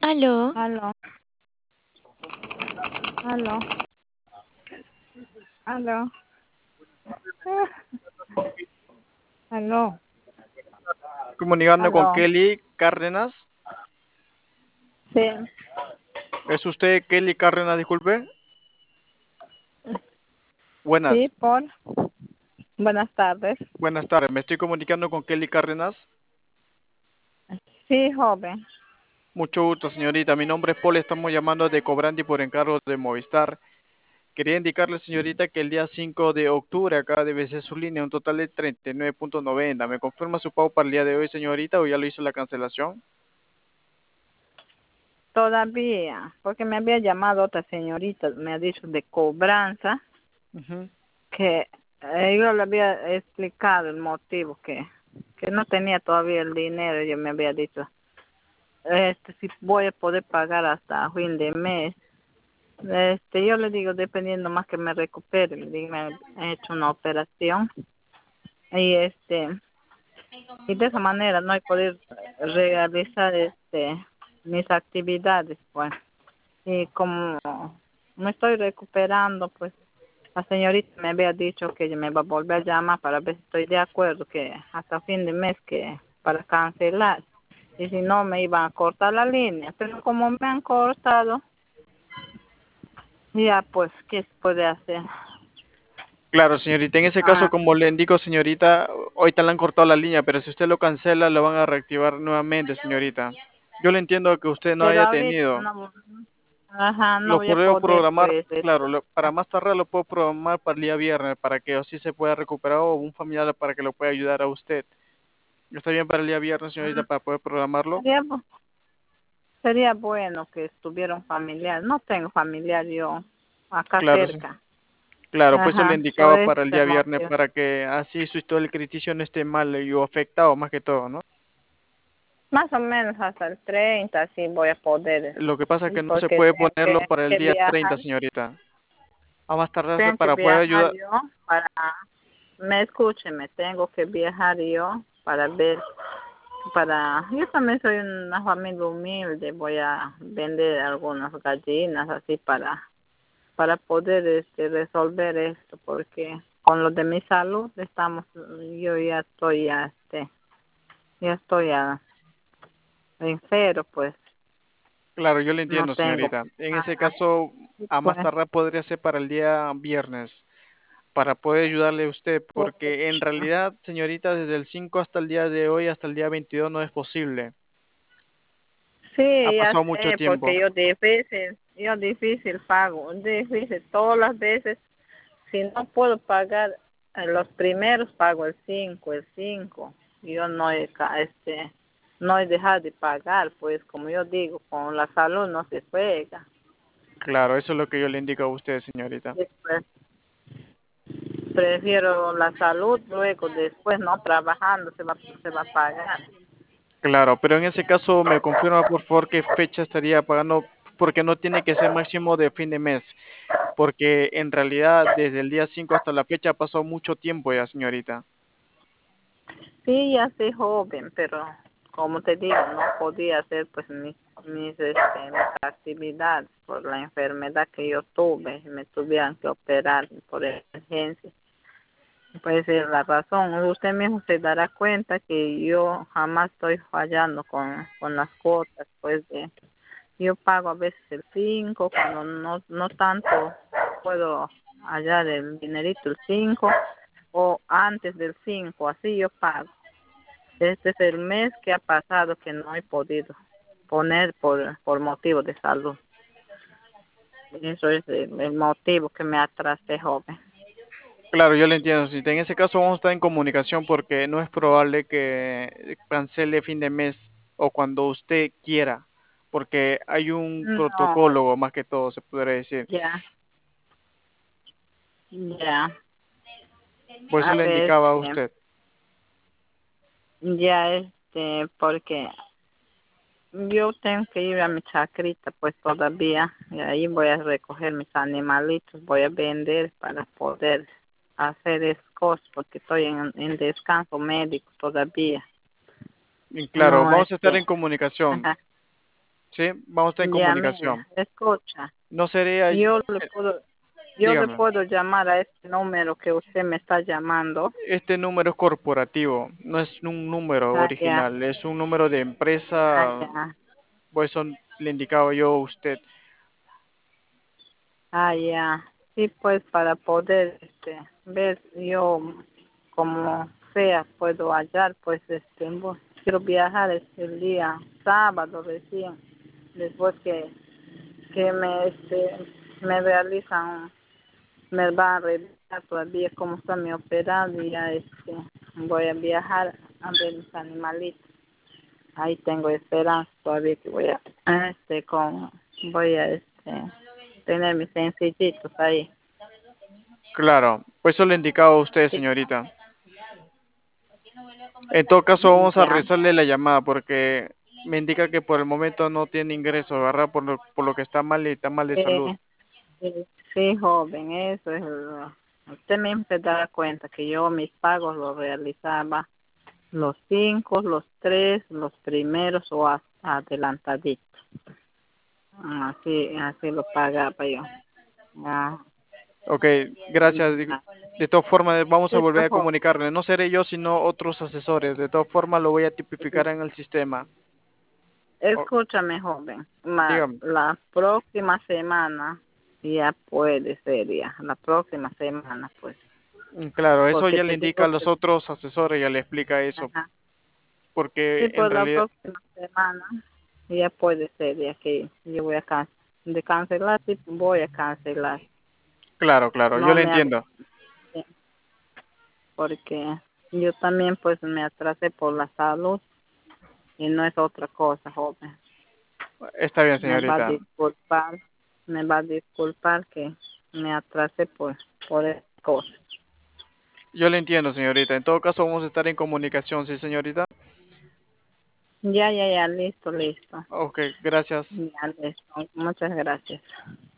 Aló, Aló, aló, aló, aló, Comunicando con aló. Kelly Cárdenas. Sí, ¿Es usted Kelly Cárdenas, disculpe? sí, Buenas, por. Buenas tardes. buenas tardes. Me estoy comunicando con Kelly Cárdenas. Sí, joven. Mucho gusto, señorita. Mi nombre es Paul. Estamos llamando de Cobrandi por encargo de Movistar. Quería indicarle, señorita, que el día 5 de octubre acá debe ser su línea, un total de 39.90. ¿Me confirma su pago para el día de hoy, señorita, o ya lo hizo la cancelación? Todavía, porque me había llamado otra señorita, me ha dicho de cobranza, Ujú. que yo le había explicado el motivo, que no tenía todavía el dinero. Yo me había dicho, si voy a poder pagar hasta fin de mes. Yo le digo, dependiendo más que me recupere, le digo, me he hecho una operación y y de esa manera no he podido realizar mis actividades, pues. Y como me estoy recuperando, pues la señorita me había dicho que ella me va a volver a llamar para ver si estoy de acuerdo, que hasta fin de mes que para cancelar, y si no me iban a cortar la línea, pero como me han cortado, ya pues, ¿qué se puede hacer? Claro, señorita. En ese caso, Ah, como le indico, señorita, ahorita le han cortado la línea, pero si usted lo cancela, lo van a reactivar nuevamente, señorita. Yo le entiendo que usted no pero haya ahorita tenido. no, ajá, no Lo voy a puedo poder, programar, pues, claro, para más tarde lo puedo programar para el día viernes, para que así se pueda recuperar o un familiar para que lo pueda ayudar a usted. ¿Está bien para el día viernes, señorita, para poder programarlo? sería, sería bueno que estuviera un familiar. No tengo familiar yo acá Claro, sí. cerca. Claro, pues eso le Ajá, por indicaba ese para el día viernes, motivo. para que así su historial crediticio no esté mal y o afectado más que todo, ¿no? Más o menos hasta el 30 sí voy a poder. Lo que pasa es Sí, que no se porque puede ponerlo para el que día viajar. 30, señorita. A más tardarse Tengo que para poder viajar ayudar. yo para, me escuche, me tengo que viajar yo para ver, yo también soy una familia humilde, voy a vender algunas gallinas así para poder resolver esto, porque con lo de mi salud yo ya estoy enfermo, pues Claro, yo le no entiendo, tengo. señorita. En ese Ajá, caso, a más pues, tardar podría ser para el día viernes, para poder ayudarle a usted, pues, porque en realidad, señorita, desde el 5 hasta el día de hoy, hasta el día 22, no es posible. Ha sí, ya pasado mucho sé, porque tiempo. yo difícil pago, difícil todas las veces. Si no puedo pagar los primeros, pago el 5. Yo no he dejado de pagar, pues como yo digo, con la salud no se juega. Claro, eso es lo que yo le indico a usted, señorita. Después, prefiero la salud, luego después no trabajando se va a pagar. Claro, pero en ese caso me confirma por favor qué fecha estaría pagando, porque no tiene que ser máximo de fin de mes, porque en realidad desde el día 5 hasta la fecha ha pasado mucho tiempo ya, señorita. Sí, ya soy joven, pero como te digo, no podía hacer pues mis actividades por la enfermedad que yo tuve. Me tuvieron que operar por emergencia. Pues es la razón. Usted mismo se dará cuenta que yo jamás estoy fallando con las cuotas. Pues yo pago a veces el 5 cuando no tanto puedo hallar el dinerito el 5, o antes del 5, así yo pago. Este es el mes que ha pasado que no he podido poner por motivo de salud. Eso es el motivo que me atrasé, joven. Claro, yo le entiendo, señorita. En ese caso vamos a estar en comunicación porque no es probable que cancele fin de mes o cuando usted quiera, porque hay un No, protocolo más que todo, se podría decir. ya, ya. Por eso A le ver, indicaba a usted. ya porque yo tengo que ir a mi chacrita, pues todavía, y ahí voy a recoger mis animalitos, voy a vender para poder hacer esas cosas, porque estoy en descanso médico todavía. Y claro, No, vamos a estar en comunicación. ajá. ¿sí? Vamos a estar en Ya, mire, comunicación. escucha, No sería, yo le puedo, yo le dígame, puedo llamar a este número que usted me está llamando. este número es corporativo, no es un número Ah, ya, original, es un número de ah, empresa, ya, pues eso le indicaba yo a usted. ah, ya. Sí, pues para poder ver yo como sea puedo hallar, pues quiero viajar el día sábado recién, después que me realizan, me van a revisar todavía cómo está mi operado y ya voy a viajar a ver mis animalitos. Ahí tengo esperanza todavía que voy a tener mis sencillitos ahí. Claro, pues eso le indicaba a usted, Sí, señorita. En todo caso, vamos a ya. realizarle la llamada porque me indica que por el momento no tiene ingreso, ¿verdad? Por lo que está mal y está mal de salud. Sí, sí, sí, joven, eso es usted mismo se da cuenta que yo mis pagos los realizaba los 5, los 3, los primeros o adelantaditos. Así lo pagaba yo. Ah, Ok, gracias. ya. De todas formas, vamos a Sí, volver pues, a joven. comunicarle. No seré yo, sino otros asesores. De todas formas, lo voy a tipificar en el sistema. O- Escúchame, joven. dígame. La próxima semana ya puede ser ya. La próxima semana, pues. Claro, eso Porque ya le te indica a digo los que otros asesores, ya le explica eso. ajá. Sí, Porque en pues la realidad, próxima semana ya puede ser ya que yo voy a de cancelar, sí, voy a cancelar. claro, claro, yo No le me hago entiendo. porque yo también pues me atrasé por la salud y no es otra cosa, joven. Está bien, Me va a señorita. disculpar, me va a disculpar que me atrasé por esa cosa. Yo le entiendo, señorita. En todo caso, vamos a estar en comunicación, ¿sí, señorita? Ya, listo, listo. Ok, gracias. Ya, listo. Muchas gracias.